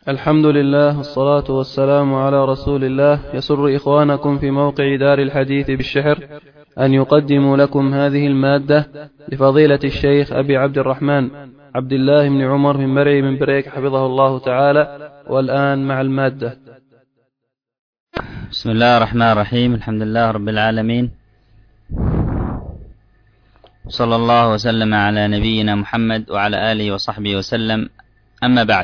الحمد لله والصلاة والسلام على رسول الله. يسر إخوانكم في موقع دار الحديث بالشحر أن يقدموا لكم هذه المادة لفضيلة الشيخ أبي عبد الرحمن عبد الله بن عمر من مرعي من بريك حفظه الله تعالى. والآن مع المادة. بسم الله الرحمن الرحيم. الحمد لله رب العالمين، صلى الله وسلم على نبينا محمد وعلى آله وصحبه وسلم. أما بعد،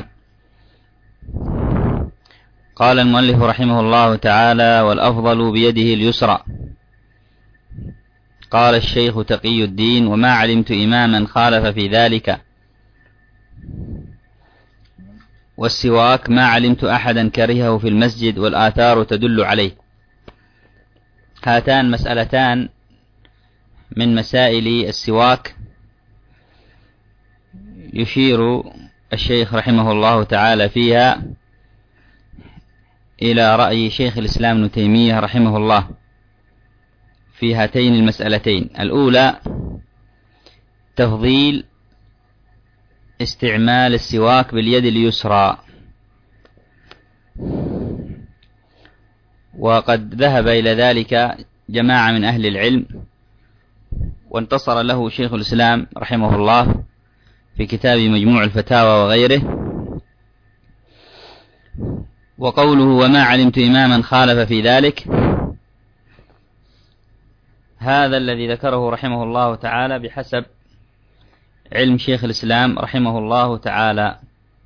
قال المؤلف رحمه الله تعالى: والأفضل بيده اليسرى. قال الشيخ تقي الدين: وما علمت إماما خالف في ذلك، والسواك ما علمت أحدا كرهه في المسجد، والآثار تدل عليه. هاتان مسألتان من مسائل السواك يشير الشيخ رحمه الله تعالى فيها إلى رأي شيخ الإسلام ابن تيمية رحمه الله في هاتين المسألتين. الأولى تفضيل استعمال السواك باليد اليسرى، وقد ذهب إلى ذلك جماعة من أهل العلم، وانتصر له شيخ الإسلام رحمه الله في كتاب مجموع الفتاوى وغيره. وقوله وما علمت إماما خالف في ذلك، هذا الذي ذكره رحمه الله تعالى بحسب علم شيخ الإسلام رحمه الله تعالى،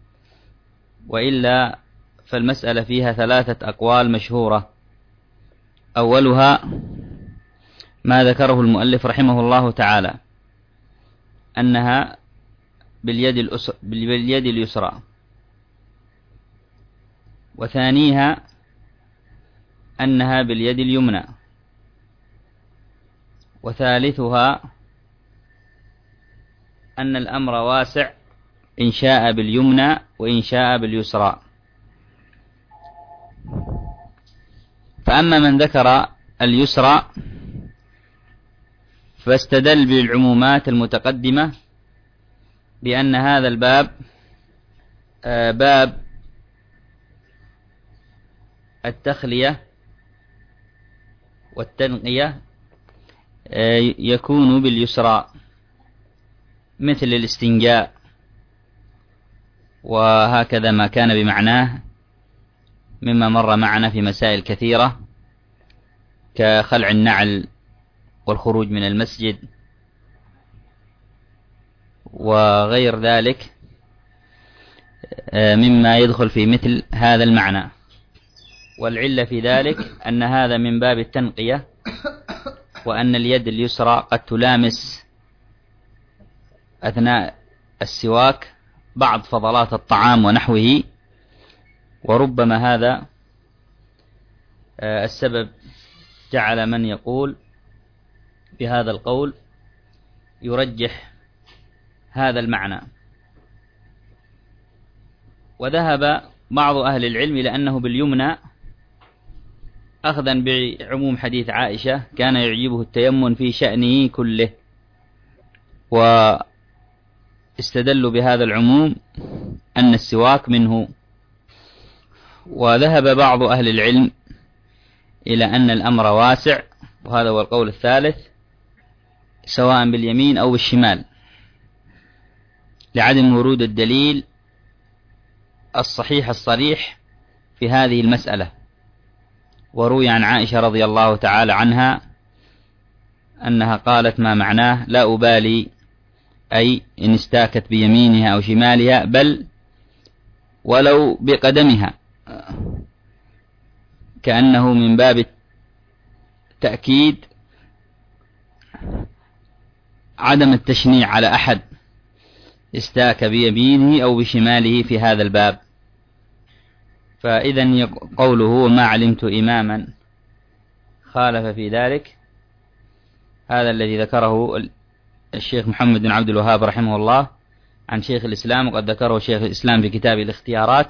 وإلا فالمسألة فيها ثلاثة أقوال مشهورة. أولها ما ذكره المؤلف رحمه الله تعالى أنها باليد اليسرى، وثانيها أنها باليد اليمنى، وثالثها أن الأمر واسع إن شاء باليمنى وإن شاء باليسرى. فأما من ذكر اليسرى فاستدل بالعمومات المتقدمة بأن هذا الباب باب التخلية والتنقية يكون باليسرى، مثل الاستنجاء، وهكذا ما كان بمعناه مما مر معنا في مسائل كثيرة كخلع النعل والخروج من المسجد وغير ذلك مما يدخل في مثل هذا المعنى. والعلة في ذلك أن هذا من باب التنقية، وأن اليد اليسرى قد تلامس أثناء السواك بعض فضلات الطعام ونحوه، وربما هذا السبب جعل من يقول بهذا القول يرجح هذا المعنى. وذهب بعض أهل العلم إلى أنه باليمنى، أخذا بعموم حديث عائشة كان يعجبه التيمم في شأنه كله، واستدلوا بهذا العموم أن السواك منه. وذهب بعض أهل العلم إلى أن الأمر واسع، وهذا هو القول الثالث، سواء باليمين أو بالشمال، لعدم ورود الدليل الصحيح الصريح في هذه المسألة. وروي عن عائشة رضي الله تعالى عنها أنها قالت ما معناه: لا أبالي، أي إن استاكت بيمينها أو شمالها، بل ولو بقدمها، كأنه من باب تأكيد عدم التشنيع على أحد استاك بيمينه أو بشماله في هذا الباب. فإذا قوله وما علمت إماما خالف في ذلك، هذا الذي ذكره الشيخ محمد بن عبد الوهاب رحمه الله عن شيخ الإسلام، وقد ذكره شيخ الإسلام في كتاب الاختيارات،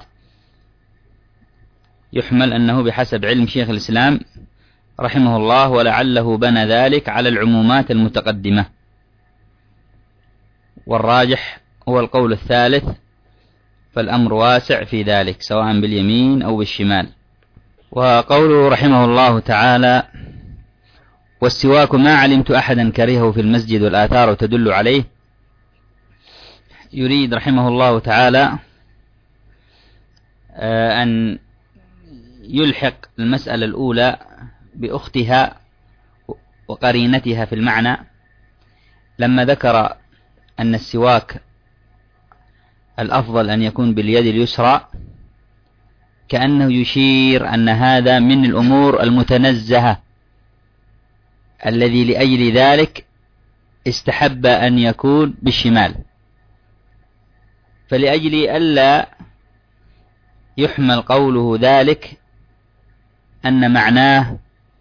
يحمل أنه بحسب علم شيخ الإسلام رحمه الله، ولعله بنى ذلك على العمومات المتقدمة. والراجح هو القول الثالث، فالأمر واسع في ذلك سواء باليمين أو بالشمال. وقوله رحمه الله تعالى: والسواك ما علمت أحدا كرهه في المسجد والآثار تدل عليه، يريد رحمه الله تعالى أن يلحق المسألة الأولى بأختها وقرينتها في المعنى، لما ذكر أن السواك الأفضل أن يكون باليد اليسرى، كأنه يشير أن هذا من الأمور المتنزهة الذي لأجل ذلك استحب أن يكون بالشمال، فلأجل ألا يحمل قوله ذلك أن معناه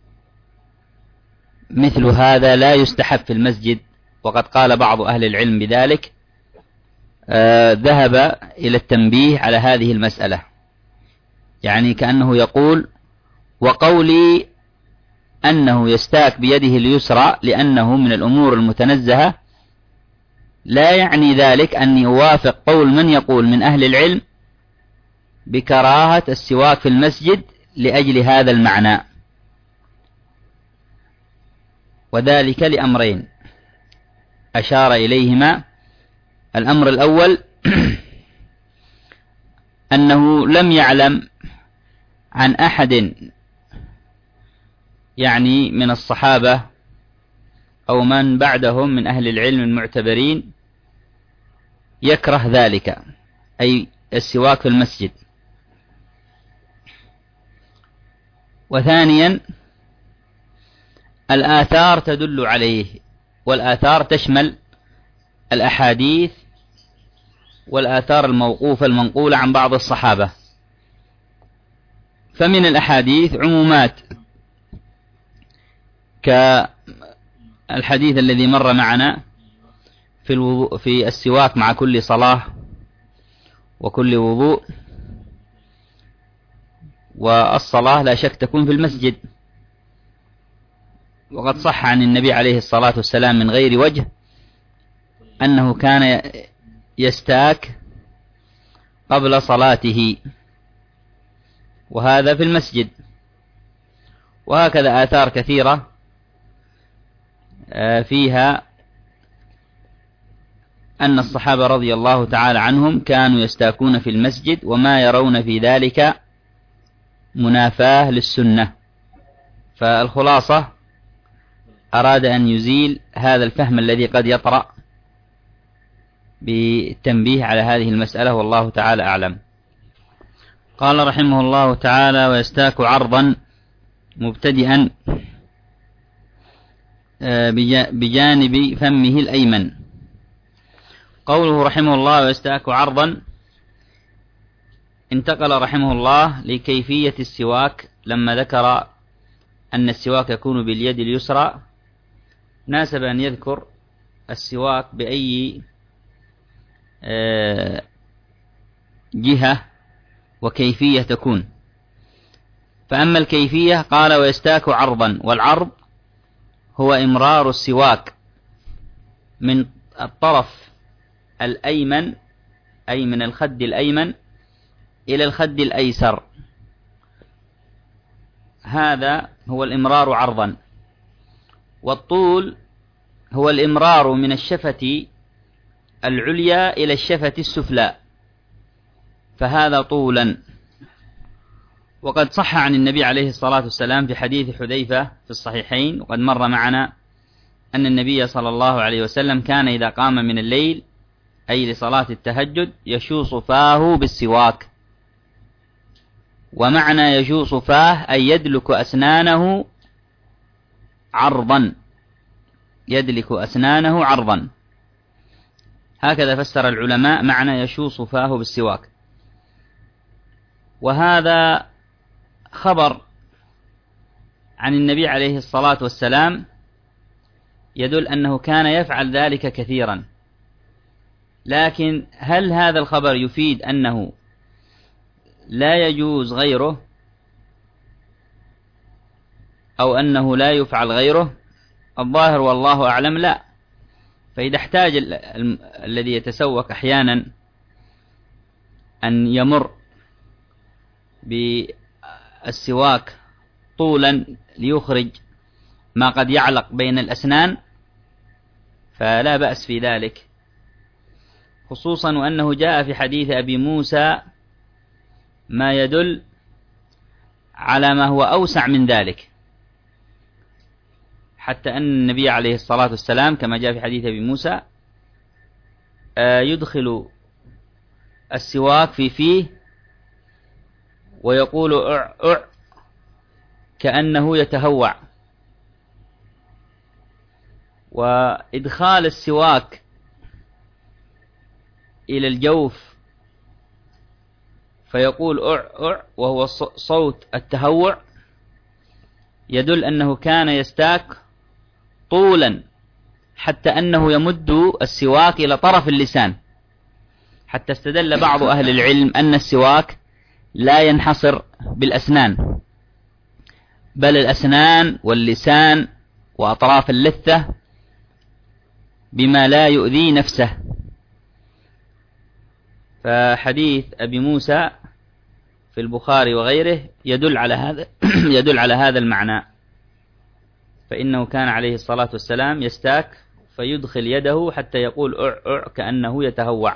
مثل هذا لا يستحب في المسجد، وقد قال بعض أهل العلم بذلك، ذهب إلى التنبيه على هذه المسألة، يعني كأنه يقول: وقولي أنه يستاك بيده اليسرى لأنه من الأمور المتنزهة لا يعني ذلك أني أوافق قول من يقول من أهل العلم بكراهة السواك في المسجد لأجل هذا المعنى، وذلك لأمرين أشار إليهما. الأمر الأول أنه لم يعلم عن أحد يعني من الصحابة أو من بعدهم من أهل العلم المعتبرين يكره ذلك، أي السواك في المسجد. وثانيا الآثار تدل عليه، والآثار تشمل الأحاديث والآثار الموقوفة المنقولة عن بعض الصحابة. فمن الأحاديث عمومات كالحديث الذي مر معنا في السواك مع كل صلاة وكل وضوء، والصلاة لا شك تكون في المسجد، وقد صح عن النبي عليه الصلاة والسلام من غير وجه أنه كان يستاك قبل صلاته، وهذا في المسجد. وهكذا آثار كثيرة فيها أن الصحابة رضي الله تعالى عنهم كانوا يستاكون في المسجد، وما يرون في ذلك منافاة للسنة. فالخلاصة أراد أن يزيل هذا الفهم الذي قد يطرأ بالتنبيه على هذه المسألة، والله تعالى أعلم. قال رحمه الله تعالى: ويستاك عرضا مبتدئا بجانب فمه الأيمن. قوله رحمه الله ويستاك عرضا، انتقل رحمه الله لكيفية السواك. لما ذكر أن السواك يكون باليد اليسرى، ناسب أن يذكر السواك بأي جهة وكيفية تكون. فأما الكيفية قال: ويستاك عرضا، والعرض هو إمرار السواك من الطرف الأيمن، أي من الخد الأيمن إلى الخد الأيسر، هذا هو الإمرار عرضا. والطول هو الإمرار من الشفة العليا إلى الشفة السفلى، فهذا طولا. وقد صح عن النبي عليه الصلاة والسلام في حديث حذيفة في الصحيحين، وقد مر معنا، أن النبي صلى الله عليه وسلم كان إذا قام من الليل أي لصلاة التهجد يشوص فاه بالسواك. ومعنى يشوص فاه أي يدلك أسنانه عرضا، يدلك أسنانه عرضا، هكذا فسر العلماء معنى يشوص فاه بالسواك. وهذا خبر عن النبي عليه الصلاة والسلام يدل أنه كان يفعل ذلك كثيرا، لكن هل هذا الخبر يفيد أنه لا يجوز غيره أو أنه لا يفعل غيره؟ الظاهر والله أعلم لا. فإذا احتاج الذي يتسوق أحيانا أن يمر بالسواك طولا ليخرج ما قد يعلق بين الأسنان فلا بأس في ذلك، خصوصا وأنه جاء في حديث أبي موسى ما يدل على ما هو أوسع من ذلك، حتى أن النبي عليه الصلاة والسلام كما جاء في حديث أبي موسى يدخل السواك في فيه ويقول أع أع كأنه يتهوع. وإدخال السواك إلى الجوف فيقول أع أع وهو صوت التهوع يدل أنه كان يستاك طولا حتى أنه يمد السواك إلى طرف اللسان، حتى استدل بعض أهل العلم أن السواك لا ينحصر بالأسنان بل الأسنان واللسان وأطراف اللثة بما لا يؤذي نفسه. فحديث أبي موسى في البخاري وغيره يدل على هذا المعنى، فإنه كان عليه الصلاة والسلام يستاك فيدخل يده حتى يقول أع أع كأنه يتهوع.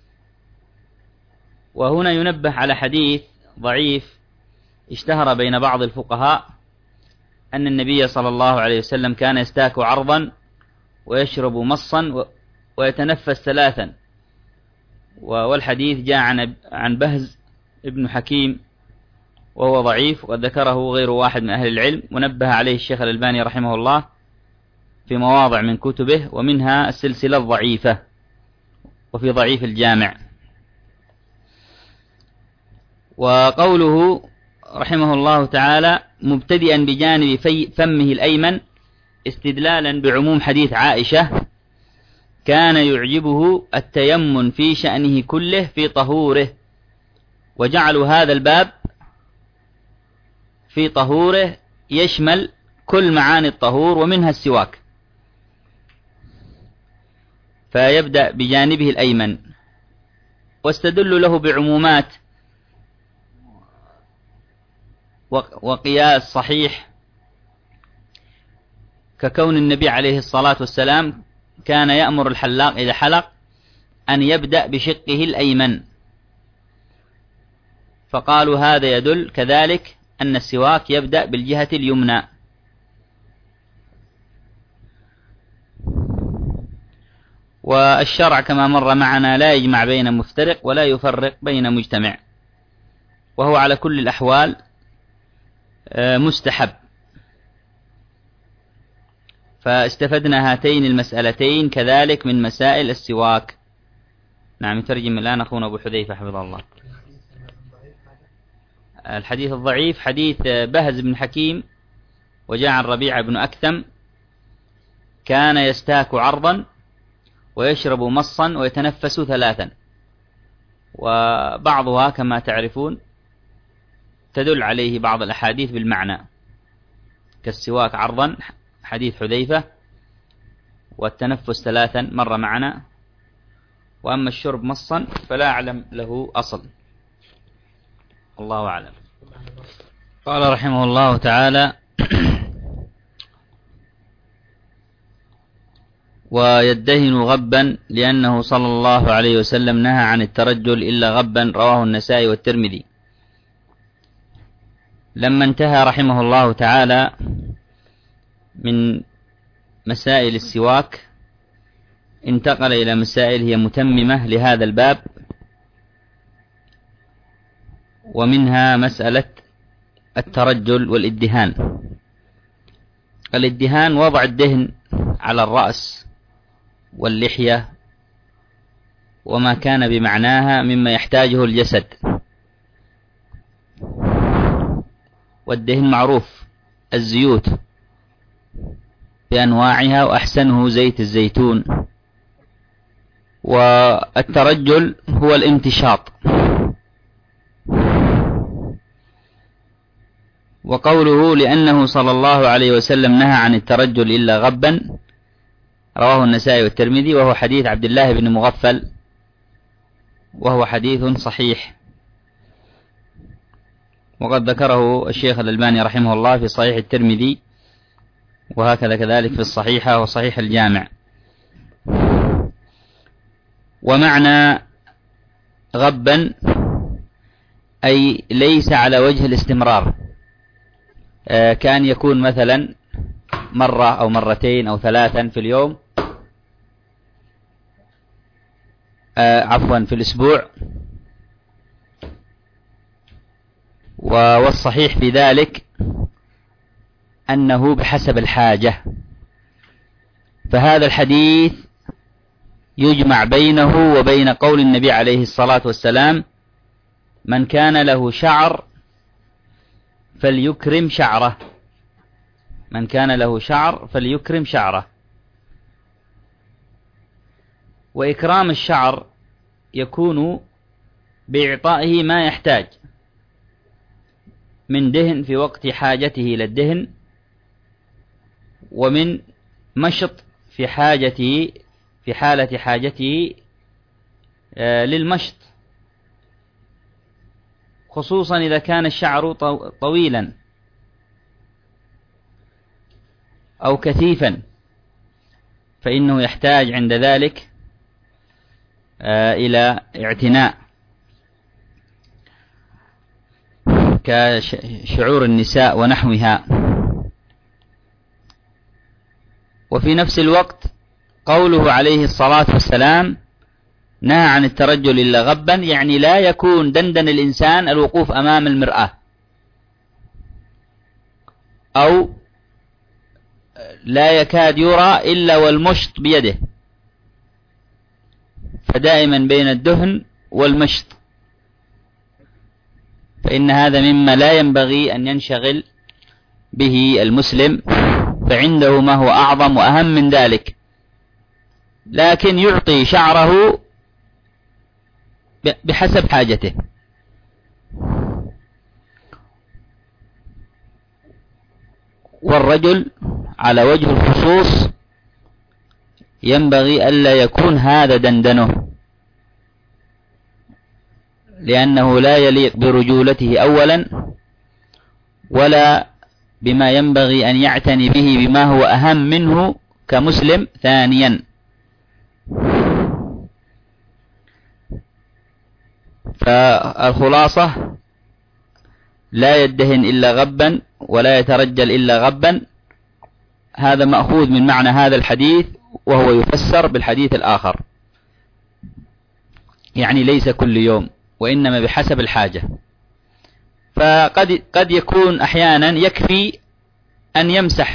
وهنا ينبه على حديث ضعيف اشتهر بين بعض الفقهاء أن النبي صلى الله عليه وسلم كان يستاك عرضا ويشرب مصا ويتنفس ثلاثا، والحديث جاء عن بهز ابن حكيم وهو ضعيف وقد ذكره غير واحد من أهل العلم، ونبه عليه الشيخ الألباني رحمه الله في مواضع من كتبه ومنها السلسلة الضعيفة وفي ضعيف الجامع. وقوله رحمه الله تعالى مبتدئا بجانب فمه الأيمن استدلالا بعموم حديث عائشة كان يعجبه التيمن في شأنه كله في طهوره، وجعلوا هذا الباب في طهوره يشمل كل معاني الطهور ومنها السواك، فيبدأ بجانبه الأيمن، واستدل له بعمومات وقياس صحيح ككون النبي عليه الصلاة والسلام كان يأمر الحلاق إذا حلق أن يبدأ بشقه الأيمن، فقالوا هذا يدل كذلك أن السواك يبدأ بالجهة اليمنى. والشرع كما مر معنا لا يجمع بين مفترق ولا يفرق بين مجتمع، وهو على كل الأحوال مستحب. فاستفدنا هاتين المسألتين كذلك من مسائل السواك. نعم، يترجم الآن أخونا أبو حذيفة حفظه الله. الحديث الضعيف حديث بهز بن حكيم وجاء عن ربيعة بن أكثم كان يستاك عرضا ويشرب مصا ويتنفس ثلاثا، وبعضها كما تعرفون تدل عليه بعض الأحاديث بالمعنى كالسواك عرضا حديث حذيفة، والتنفس ثلاثا مر معنا، وأما الشرب مصا فلا أعلم له أصل، الله أعلم. قال رحمه الله تعالى ويدهن غبا لأنه صلى الله عليه وسلم نهى عن الترجل إلا غبا، رواه النسائي والترمذي. لما انتهى رحمه الله تعالى من مسائل السواك انتقل إلى مسائل هي متممة لهذا الباب، ومنها مسألة الترجل والإدهان. الإدهان وضع الدهن على الرأس واللحية وما كان بمعناها مما يحتاجه الجسد، والدهن معروف الزيوت بأنواعها وأحسنه زيت الزيتون. والترجل هو الامتشاط. وقوله لأنه صلى الله عليه وسلم نهى عن الترجل إلا غبا، رواه النسائي والترمذي، وهو حديث عبد الله بن مغفل وهو حديث صحيح، وقد ذكره الشيخ الألباني رحمه الله في صحيح الترمذي، وهكذا كذلك في الصحيحة وصحيح الجامع. ومعنى غبا أي ليس على وجه الاستمرار، كان يكون مثلا مرة أو مرتين أو ثلاثا في اليوم، عفوا في الأسبوع. والصحيح في ذلك أنه بحسب الحاجة. فهذا الحديث يجمع بينه وبين قول النبي عليه الصلاة والسلام: من كان له شعر فليكرم شعره، من كان له شعر فليكرم شعره. وإكرام الشعر يكون بإعطائه ما يحتاج من دهن في وقت حاجته إلى الدهن، ومن مشط في حاجته في حالة حاجته للمشط، خصوصا إذا كان الشعر طويلا أو كثيفا، فإنه يحتاج عند ذلك إلى اعتناء، كشعور النساء ونحوها. وفي نفس الوقت قوله عليه الصلاة والسلام نهى عن الترجل إلا غبا، يعني لا يكون دندن الإنسان الوقوف أمام المرآة، أو لا يكاد يرى إلا والمشط بيده، فدائما بين الدهن والمشط، فإن هذا مما لا ينبغي أن ينشغل به المسلم، فعنده ما هو أعظم وأهم من ذلك، لكن يعطي شعره بحسب حاجته. والرجل على وجه الخصوص ينبغي ألا يكون هذا دندنه، لأنه لا يليق برجولته أولا، ولا بما ينبغي أن يعتني به بما هو أهم منه كمسلم ثانيا. فالخلاصة لا يدهن إلا غبا ولا يترجل إلا غبا، هذا مأخوذ من معنى هذا الحديث، وهو يفسر بالحديث الآخر، يعني ليس كل يوم وإنما بحسب الحاجة. فقد يكون أحيانا يكفي أن يمسح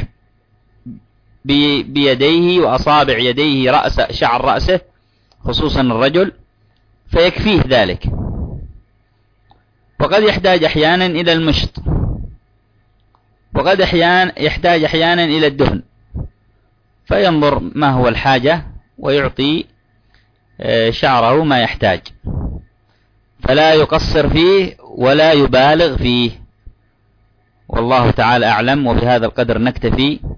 بيديه وأصابع يديه شعر رأسه، خصوصا الرجل، فيكفيه ذلك. وقد يحتاج أحيانا إلى المشط، وقد يحتاج أحيانا إلى الدهن، فينظر ما هو الحاجة ويعطي شعره ما يحتاج، فلا يقصر فيه ولا يبالغ فيه. والله تعالى أعلم، وبهذا القدر نكتفي.